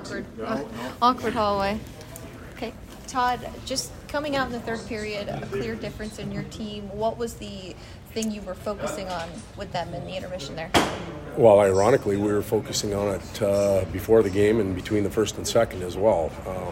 awkward hallway. Okay, Todd, just coming out in the third period, a clear difference in your team. What was the thing you were focusing on with them in the intermission there? Well, ironically, we were focusing on it before the game and between the first and second as well.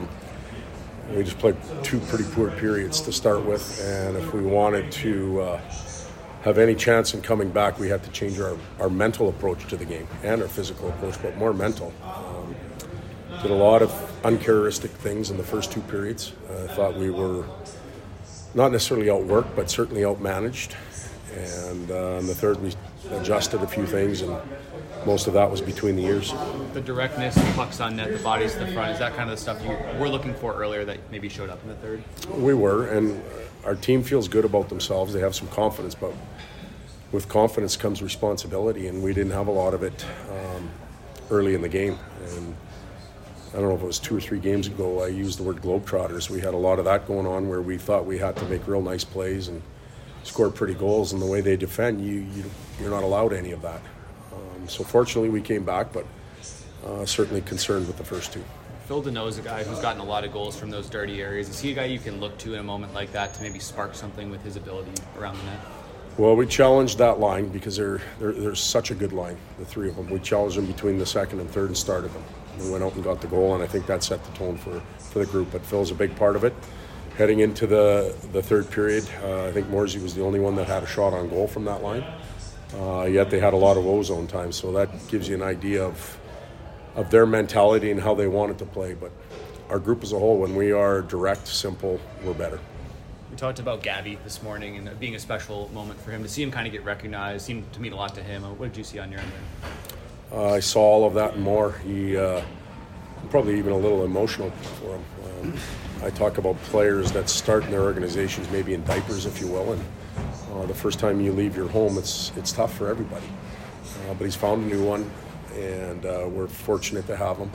We just played two pretty poor periods to start with, and if we wanted to have any chance in coming back, we had to change our mental approach to the game and our physical approach, but more mental. Did a lot of uncharacteristic things in the first two periods. I thought we were not necessarily outworked, but certainly outmanaged. And in the third, we adjusted a few things, and most of that was between the ears. The directness, the pucks on net, the bodies to the front, is that kind of the stuff you were looking for earlier that maybe showed up in the third? We were, and our team feels good about themselves. They have some confidence, but with confidence comes responsibility, and we didn't have a lot of it early in the game. And I don't know if it was 2 or 3 games ago, I used the word Globetrotters. We had a lot of that going on where we thought we had to make real nice plays and score pretty goals, and the way they defend, you're not allowed any of that. So fortunately we came back, but certainly concerned with the first two. Phil Deneau is a guy who's gotten a lot of goals from those dirty areas. Is he a guy you can look to in a moment like that to maybe spark something with his ability around the net? Well, we challenged that line because they're such a good line, the three of them. We challenged them between the second and third and started them. We went out and got the goal, and I think that set the tone for the group. But Phil's a big part of it. Heading into the third period, I think Morsey was the only one that had a shot on goal from that line. Yet they had a lot of O-zone time, so that gives you an idea of their mentality and how they wanted to play. But our group as a whole, when we are direct, simple, we're better. We talked about Gabby this morning and it being a special moment for him. To see him kind of get recognized seemed to mean a lot to him. What did you see on your end there? I saw all of that and more. He probably even a little emotional for him. I talk about players that start in their organizations maybe in diapers, if you will, and the first time you leave your home, it's tough for everybody. But he's found a new one, and we're fortunate to have him.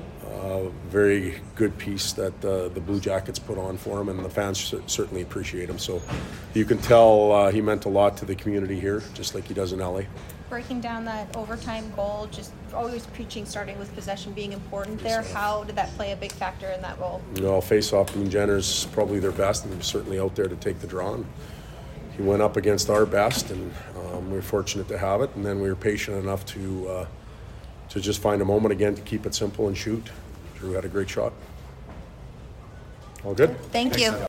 Very good piece that the Blue Jackets put on for him, and the fans certainly appreciate him. So you can tell he meant a lot to the community here, just like he does in LA. Breaking down that overtime goal, just always preaching starting with possession being important there. How did that play a big factor in that role? Face-off, Boone Jenner's probably their best, and he was certainly out there to take the draw. And he went up against our best, and we were fortunate to have it. And then we were patient enough to just find a moment again to keep it simple and shoot. Drew had a great shot. All good? Thank you.